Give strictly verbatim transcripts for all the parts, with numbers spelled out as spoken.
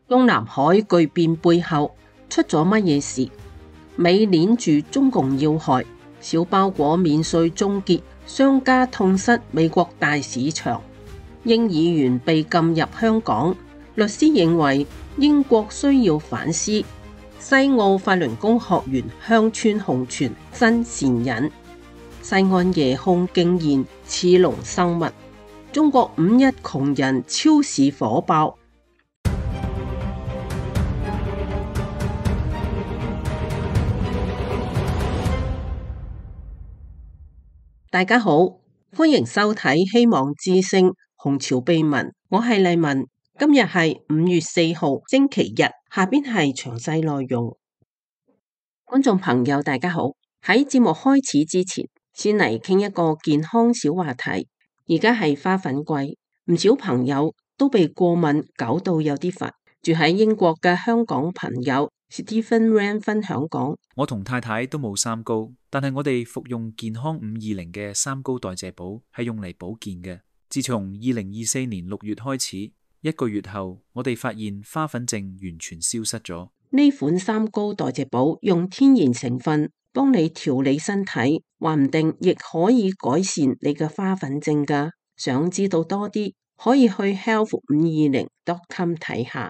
中南海巨變背後出咗乜嘢事？美鏈住中共要害，小包裹免稅終結，商家痛失美國大市場。英議員被禁入香港，律師認為英國需要反思。西澳法輪功學員鄉村紅傳真善忍，西岸夜空竟然似龍生物。中國五一窮人超市火爆。大家好，歡迎收睇希望之聲紅潮秘聞，我係麗文。今日係五月四號星期日，下邊係詳細內容。觀眾朋友大家好，喺節目開始之前，先嚟傾一個健康小話題。而家係花粉季，唔少朋友都被過敏搞到有啲煩。住喺英國嘅香港朋友 Stephen Ran 分享講， 我同太太都冇三高，但係我哋服用健康五二零嘅三高代謝寶係用嚟保健嘅。自從二零二四年六月開始，一個月後我哋發現花粉症完全消失咗。 呢款三高代謝寶用天然成分幫你調理身體，話唔定亦可以改善你嘅花粉症㗎。想知道多啲，可以去 health 五二零 dot com 睇下。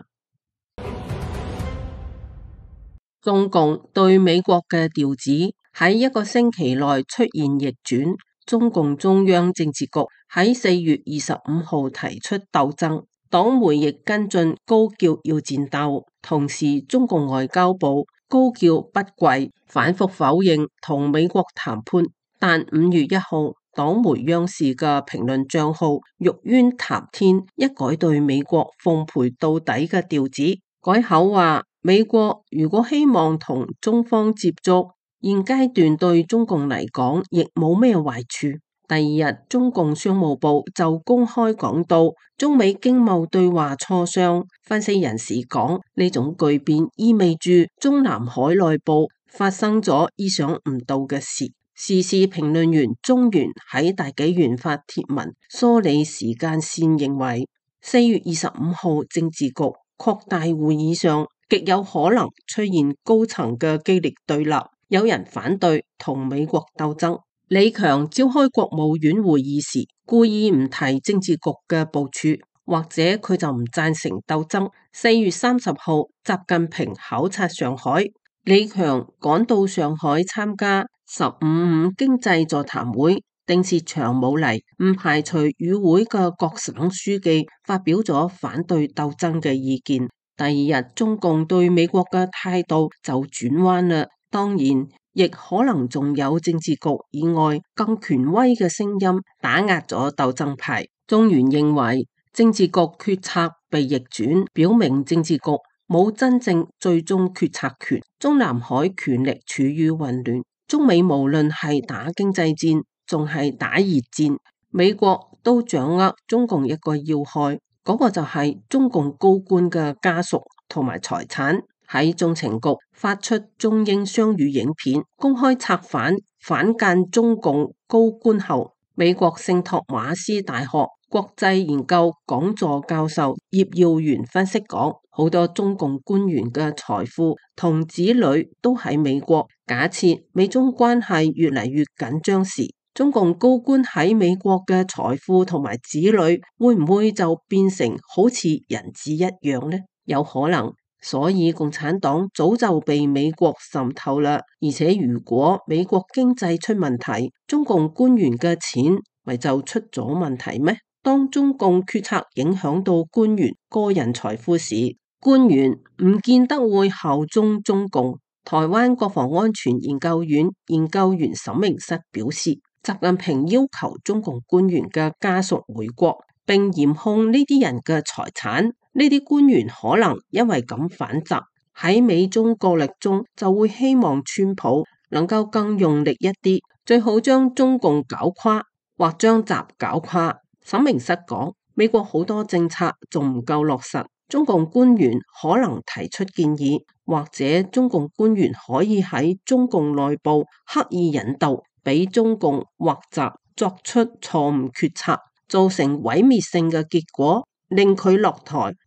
中共對美國嘅調子喺一個星期內出現逆轉，中共中央政治局喺四月二十五號提出鬥爭，黨媒亦跟進高叫要戰鬥，同時中共外交部高叫不跪，反覆否認同美國談判。但五月一號，黨媒央視嘅評論賬號玉淵談天一改對美國奉陪到底嘅調子，改口話美國如果希望同中方接觸，現階段對中共嚟講亦冇咩壞處。第二日，中共商務部就公開講到中美經貿對話磋商，分析人士講呢種巨變意味住中南海內部發生咗意想唔到嘅事。時事評論員中原喺大紀元發帖文梳理時間線，認為四月二十五號政治局擴大會議上極有可能出現高層嘅激烈對立，有人反對同美國鬥爭。李強召開國務院會議時，故意唔提政治局嘅部署，或者佢就唔贊成鬥爭。四月三十號，習近平考察上海，李強趕到上海參加十五五經濟座談會，丁薛祥冇嚟，唔排除與會嘅各省書記發表咗反對鬥爭嘅意見。第二日，中共對美國嘅態度就轉彎啦。當然，亦可能仲有政治局以外更權威嘅聲音打壓咗鬥爭派。中原認為政治局決策被逆轉，表明政治局冇真正最終決策權。中南海權力處於混亂，中美無論係打經濟戰，仲係打熱戰，美國都掌握中共一個要害，嗰個就係中共高官嘅家屬同埋財產。喺中情局發出中英雙語影片，公開策反反間中共高官後，美國聖托馬斯大學國際研究講座教授葉耀元分析講，好多中共官員嘅財富同子女都喺美國。假設美中關係越嚟越緊張時，中共高官喺美國嘅財富同埋子女會唔會就變成好似人質一樣呢？有可能。所以共產黨早就被美國滲透啦，而且如果美國經濟出問題，中共官員嘅錢咪就出咗問題咩？當中共決策影響到官員個人財富時，官員唔見得會效忠中共。台灣國防安全研究院研究員沈明室表示，習近平要求中共官員嘅家屬回國，並嚴控呢啲人嘅財產。呢啲官員可能因為咁反習，喺美中角力中就會希望川普能夠更用力一啲，最好將中共搞垮或將習搞垮。沈明室講，美國好多政策仲唔夠落實，中共官員可能提出建議，或者中共官員可以喺中共內部刻意引導，俾中共或習作出錯誤決策，造成毀滅性嘅結果，令佢落台。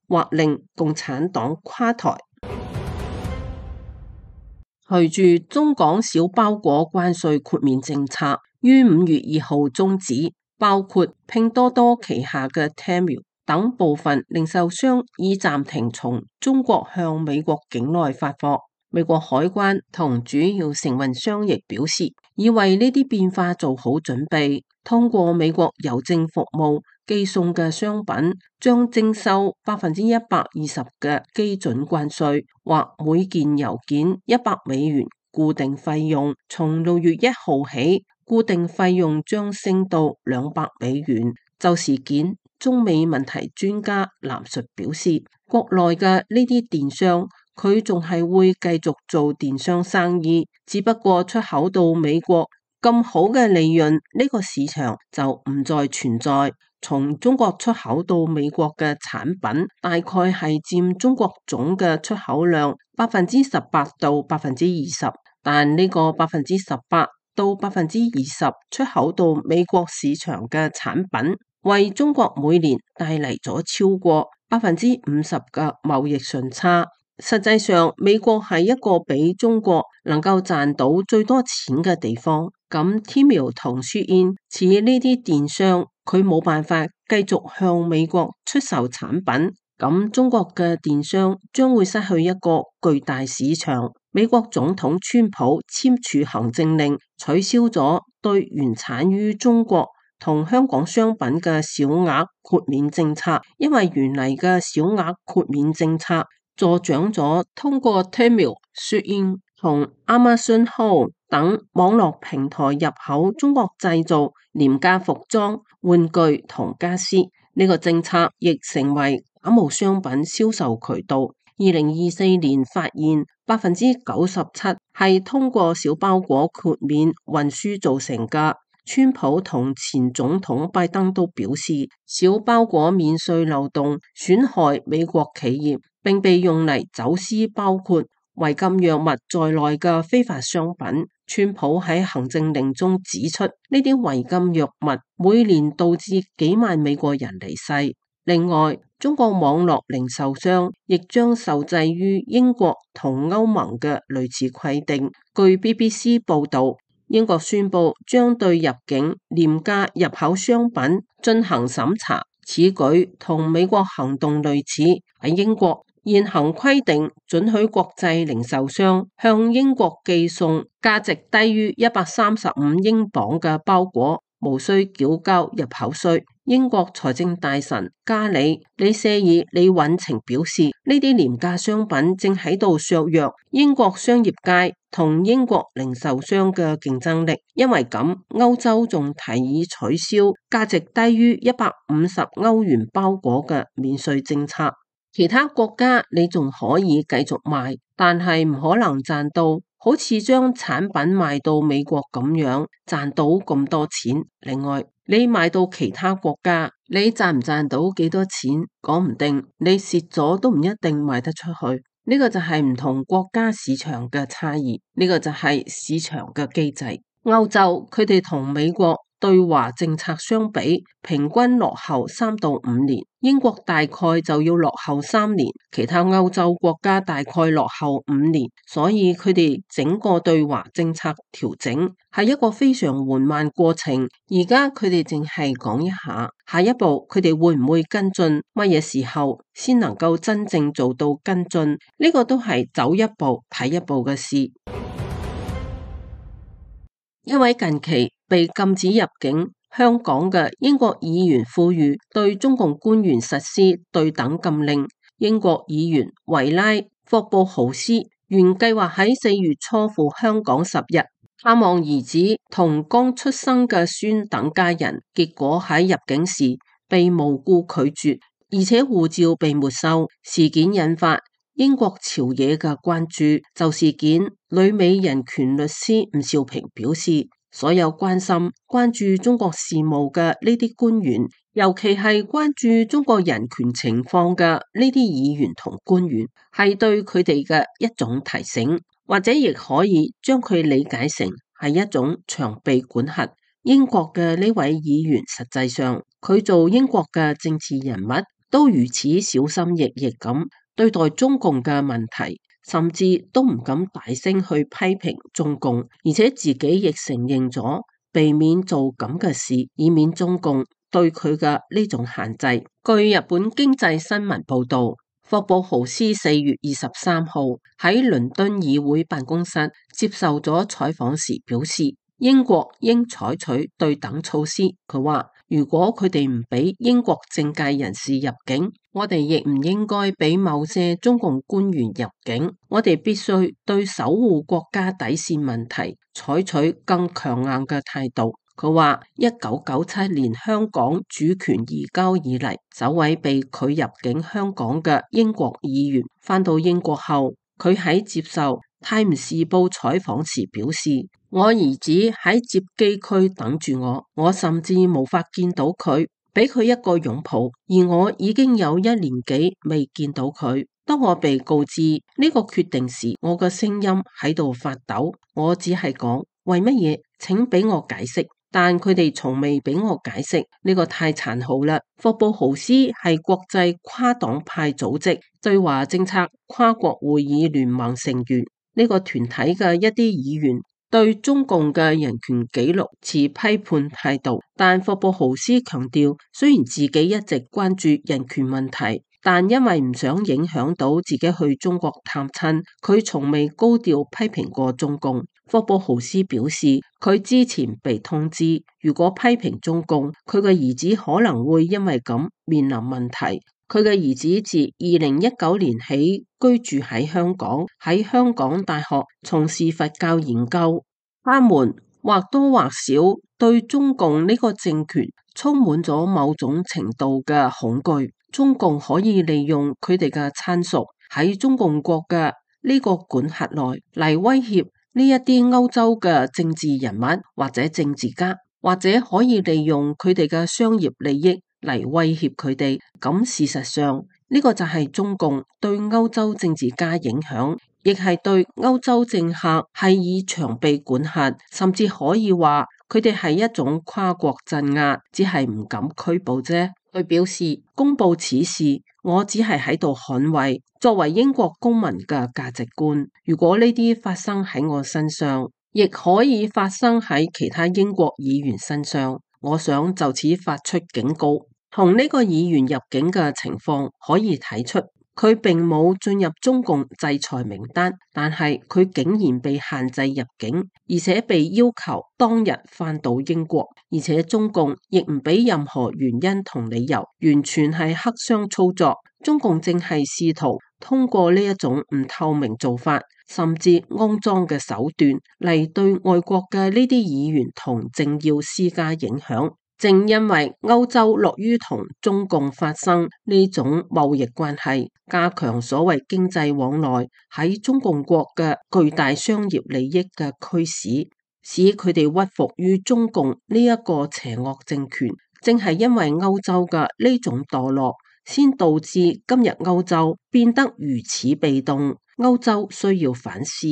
或令共產黨垮台。隨住中港小包裹關稅豁免政策於五月二號終止，包括拼多多旗下嘅 Temu 等部分零售商已暫停從中國向美國境內發貨。美國海關同主要承運商亦表示，已為呢啲變化做好準備，通過美國郵政服務寄送嘅商品將徵收百分之一百二十嘅基準關稅，或每件郵件一百美元固定費用。從六月一號起，固定費用將升到兩百美元。就事件，中美問題專家藍述表示，國內嘅呢啲電商佢仲係會繼續做電商生意，只不過出口到美國咁好嘅利潤，呢個市場就唔再存在。從中國出口到美國嘅產品大概係佔中國總嘅出口量百分之十八到百分之二十，但呢個百分之十八到百分之二十出口到美國市場嘅產品，為中國每年帶嚟咗超過百分之五十嘅貿易順差。實際上，美國係一個比中國能夠賺到最多錢嘅地方。咁 Temu 同 Shein 似呢啲電商，佢冇辦法繼續向美國出售產品，咁中國嘅電商將會失去一個巨大市場。美國總統川普簽署行政令，取消咗對原產於中國同香港商品嘅小額豁免政策，因為原嚟嘅小額豁免政策助長咗通過 Temu、Shein 同 Amazon Home 等網絡平台入口中國製造廉價服裝、玩具同家私。呢個政策亦成為假冒商品銷售渠道。二零二四年發現百分之九十七係通過小包裹豁免運輸造成嘅。川普同前總統拜登都表示，小包裹免稅漏洞損害美國企業，並被用嚟走私包括違禁藥物在內嘅非法商品。川普喺行政令中指出，呢啲違禁藥物每年導致幾萬美國人離世。另外，中國網絡零售商亦將受制於英國同歐盟嘅類似規定。據 B B C 報道，英國宣布將對入境廉價入口商品進行審查，此舉同美國行動類似。喺英國，現行規定准許國際零售商向英國寄送價值低於一百三十五英鎊嘅包裹，無需繳交入口稅。英國財政大臣加里李舍爾李允晴表示，呢啲廉價商品正喺度削弱英國商業界同英國零售商嘅競爭力。因為咁，歐洲仲提議取消價值低於一百五十歐元包裹嘅免稅政策。其他國家你仲可以繼續賣，但係唔可能賺到好似將產品賣到美國咁樣賺到咁多錢。另外，你賣到其他國家，你賺唔賺到幾多錢，講唔定，你蝕咗都唔一定賣得出去。呢個就係唔同國家市場嘅差異，呢個就係市場嘅機制。歐洲佢哋同美國對華政策相比，平均落後三到五年，英國大概就要落後三年，其他歐洲國家大概落後五年，所以佢哋整個對華政策調整係一個非常緩慢過程。而家佢哋淨係講一下，下一步佢哋會唔會跟進，乜嘢時候先能夠真正做到跟進，呢個都係走一步睇一步嘅事。一位近期被禁止入境香港嘅英國議員呼籲對中共官員實施對等禁令。英國議員維拉霍布豪斯原計劃喺四月初赴香港十日探望兒子同剛出生嘅孫等家人，結果喺入境時被無故拒絕，而且護照被沒收。事件引發英國朝野嘅關注。就事件，旅美人權律師吳兆平表示，所有關心關注中國事務嘅呢啲官員，尤其係關注中國人權情況嘅呢啲議員同官員，係對佢哋嘅一種提醒，或者亦可以將佢理解成係一種長臂管轄。英國嘅呢位議員實際上佢做英國嘅政治人物， 都如此小心翼翼咁對待中共嘅問題，甚至都唔敢大聲去批評中共，而且自己亦承認咗避免做咁嘅事，以免中共對佢嘅呢種限制。據日本經濟新聞報道，霍布豪斯四月二十三號喺倫敦議會辦公室接受咗採訪時表示，英國應採取對等措施。佢話，如果佢哋唔俾英國政界人士入境，我哋亦唔應該俾某些中共官員入境。我哋必須對守護國家底線問題採取更強硬嘅態度。佢話，一九九七年香港主權移交以嚟，首位被拒入境香港嘅英國議員返到英國後，佢喺接受泰晤士報採訪時表示，我兒子喺接機區等住我，我甚至無法見到佢，俾佢一個擁抱，而我已經有一年幾未見到佢。當我被告知呢個決定時，我嘅聲音喺度發抖，我只係講，為乜嘢？請俾我解釋。但佢哋從未俾我解釋，呢個太殘酷啦。霍布豪斯係國際跨黨派組織對華政策跨國會議聯盟成員，呢個團體嘅一啲議員對中共嘅人權紀錄持批判態度，但霍布豪斯強調，雖然自己一直關注人權問題，但因為唔想影響到自己去中國探親，佢從未高調批評過中共。霍布豪斯表示，佢之前被通知，如果批評中共，佢嘅兒子可能會因為咁面臨問題。佢嘅兒子自二零一九年起居住喺香港，喺香港大學從事佛教研究。他們或多或少對中共呢個政權充滿咗某種程度嘅恐懼。中共可以利用佢哋嘅親屬喺中共國嘅呢個管轄內嚟威脅呢一啲歐洲嘅政治人物或者政治家，或者可以利用佢哋嘅商業利益嚟威脅佢哋。咁事實上呢個就係中共對歐洲政治家影響，亦係對歐洲政客係以長臂管轄，甚至可以話佢哋係一種跨國鎮壓，只係唔敢拘捕啫。佢表示，公布此事，我只係喺度捍衛作為英國公民嘅價值觀。如果呢啲發生喺我身上，亦可以發生喺其他英國議員身上。我想就此發出警告。同呢個議員入境嘅情況可以睇出，佢並冇進入中共制裁名單，但係佢竟然被限制入境，而且被要求當日返到英國，而且中共亦唔俾任何原因同理由，完全係黑箱操作。中共正係試圖通過呢一種唔透明做法，甚至骯髒嘅手段嚟對外國嘅呢啲議員同政要施加影響。正因為歐洲樂於同中共發生呢種貿易關係，加強所謂經濟往來，喺中共國嘅巨大商業利益嘅驅使，使佢哋屈服於中共呢一個邪惡政權。正係因為歐洲嘅呢種墮落，先導致今日歐洲變得如此被動。歐洲需要反思。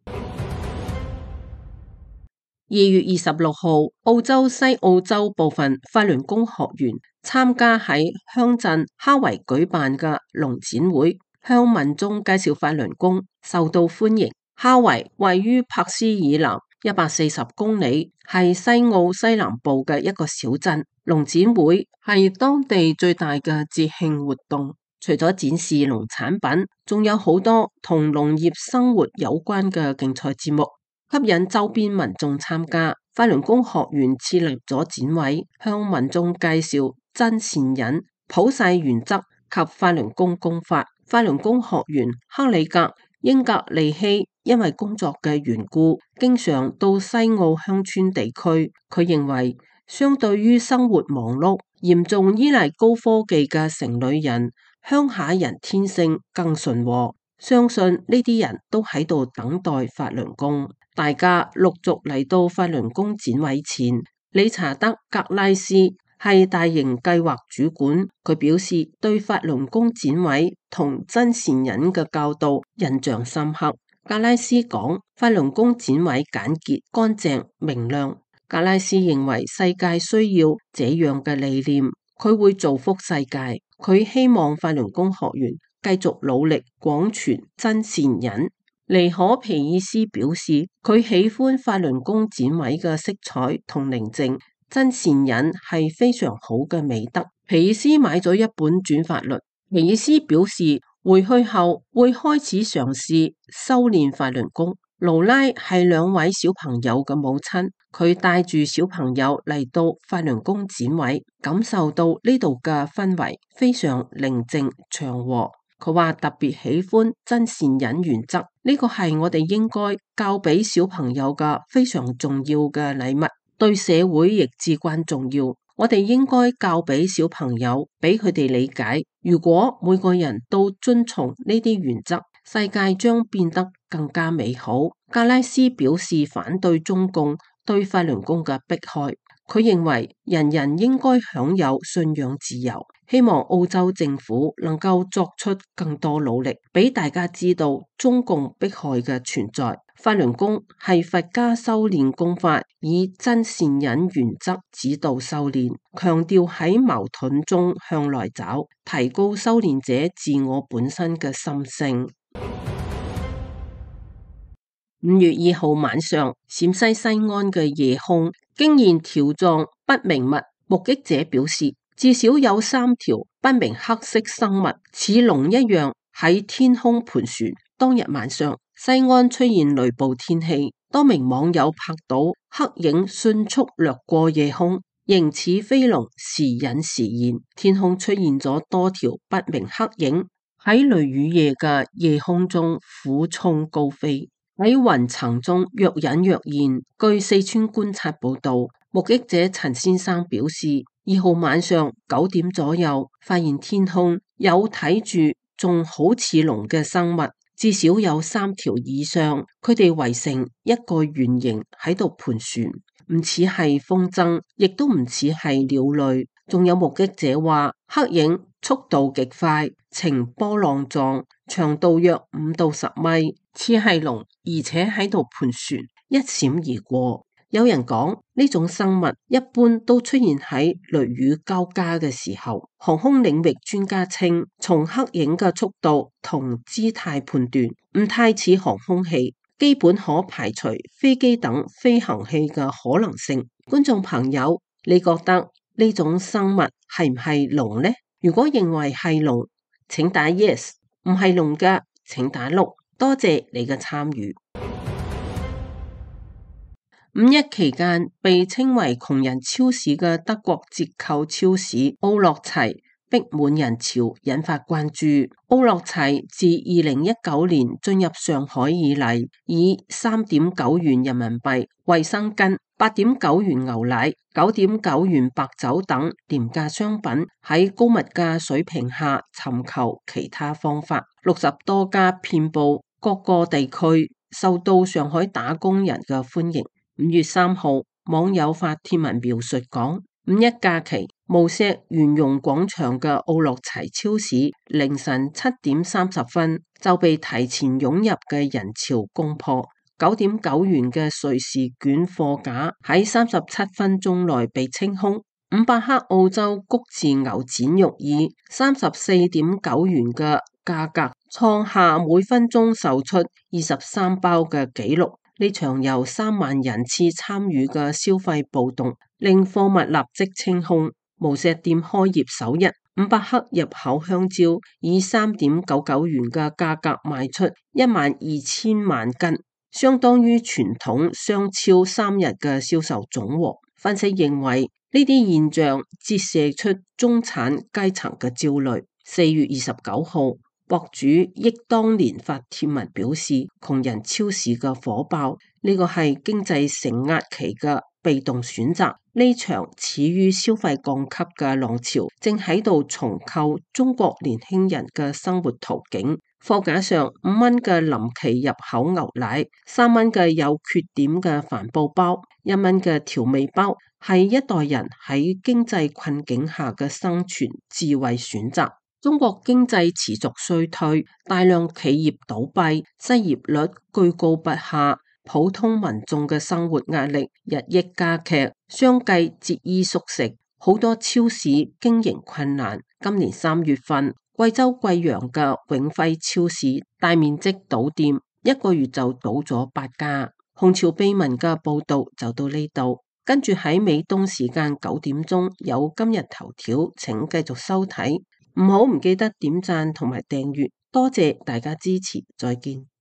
二月二十六號，澳洲西澳洲部分法輪功學員參加喺鄉鎮哈維舉辦嘅農展會，向民眾介紹法輪功，受到歡迎。哈維位於柏斯以南一百四十公里，係西澳西南部嘅一個小鎮。農展會係當地最大嘅節慶活動，除咗展示農產品，仲有好多同農業生活有關嘅競賽節目，吸引周邊民眾參加。法輪功學員設立咗展位，向民眾介紹真善忍、普世原則及法輪功功法。法輪功學員克里格英格利希因為工作嘅緣故，經常到西澳鄉村地區。佢認為，相對於生活忙碌、嚴重依賴高科技嘅城裏人，鄉下人天性更順和。相信呢啲人都喺度等待法輪功。大家陸續嚟到法輪功展位前，理查德格拉斯係大型計劃主管，佢表示對法輪功展位同真善忍嘅教導印象深刻。格拉斯講，法輪功展位簡潔、乾淨、明亮。格拉斯認為世界需要這樣嘅理念，佢會造福世界。 佢希望法輪功學員繼續努力廣傳真善忍。尼可皮爾斯表示，佢喜歡法輪功展位嘅色彩同寧靜，真善忍係非常好嘅美德。皮爾斯買咗一本轉法律。皮爾斯表示，回去後會開始嘗試修煉法輪功。盧拉係兩位小朋友嘅母親，佢帶住小朋友嚟到法輪功展位，感受到呢度嘅氛圍非常寧靜祥和。佢話特別喜歡真善忍原則，呢個係我哋應該教俾小朋友嘅非常重要嘅禮物，對社會亦至關重要。我哋應該教俾小朋友，俾佢哋理解，如果每個人都遵從呢啲原則，世界將變得更加美好。格拉斯表示反對中共對法輪功嘅迫害，佢認為人人應該享有信仰自由，希望澳洲政府能夠作出更多努力，俾大家知道中共迫害嘅存在。法輪功係佛家修煉功法，以真善忍原則指導修煉，強調喺矛盾中向內找，提高修煉者自我本身嘅心性。五月二號晚上，陝西西安嘅夜空驚現條狀不明物，目擊者表示，至少有三條不明黑色生物似龍一樣喺天空盤旋。當日晚上，西安出現雷暴天氣，多名網友拍到黑影迅速掠過夜空，形似飛龍，時隱時現，天空出現咗多條不明黑影，喺雷雨夜嘅夜空中俯衝高飛，喺雲層中若隱若現。據四川觀察報道，目擊者陳先生表示，二號晚上九點左右發現天空有睇住仲好似龍嘅生物，至少有三條以上，佢哋圍成一個圓形喺度盤旋，唔似係風箏，亦都唔似係鳥類。仲有目擊者話，黑影速度極快，呈波浪狀，長度約五到十米，似係龍，而且喺度盤旋，一閃而過。有人講呢種生物一般都出現喺雷雨交加嘅時候。航空領域專家稱，從黑影嘅速度同姿態判斷，唔太似航空器，基本可排除飛機等飛行器嘅可能性。觀眾朋友，你覺得呢種生物係唔係龍呢？如果認為係龍，請打 yes； 唔係龍嘅，請打六。多謝你嘅參與。五一期間被稱為窮人超市嘅德國折扣超市奧樂齊逼滿人潮，引發關注。奧樂齊自二零一九年進入上海以嚟，以三點九元人民幣衛生巾、八點九元牛奶、九點九元白酒等廉價商品喺高物價水平下尋求其他方法。六十多家遍佈各個地區，受到上海打工人嘅歡迎。五月三號，網友發帖文描述講，五一假期，無錫圓融廣場嘅奧樂齊超市凌晨七點三十分就被提前湧入嘅人潮攻破。九點九元嘅瑞士卷貨架喺三十七分鐘內被清空。五百克澳洲谷飼牛展肉以三十四點九元嘅價格創下每分鐘售出二十三包嘅紀錄。呢場由三萬人次參與嘅消費暴動，令貨物立即清空。無錫店開業首日，五百克入口香蕉以三點九九元嘅價格賣出一萬二千萬斤，相當於傳統商超三日嘅銷售總和。分析認為，呢啲現象折射出中產階層嘅焦慮。四月二十九號，博主憶當年發帖文表示，窮人超市嘅火爆，呢個係經濟承壓期嘅被動選擇。呢場始於消費降級嘅浪潮，正喺度重構中國年輕人嘅生活途徑。貨架上五蚊嘅林奇入口牛奶，三蚊嘅有缺點嘅帆布包，一蚊嘅調味包，係一代人喺經濟困境下嘅生存智慧選擇。中國經濟持續衰退，大量企業倒閉，失業率居高不下，普通民眾嘅生活壓力日益加劇，相繼節衣縮食，好多超市經營困難， 今年三月份，貴州貴陽嘅永輝超市大面積倒店，一個月就倒咗八家。紅潮秘聞嘅報道就到呢度，跟住喺美東時間九點鐘有今日頭條，請繼續收睇，唔好唔記得點讚同埋訂閱，多謝大家支持，再見。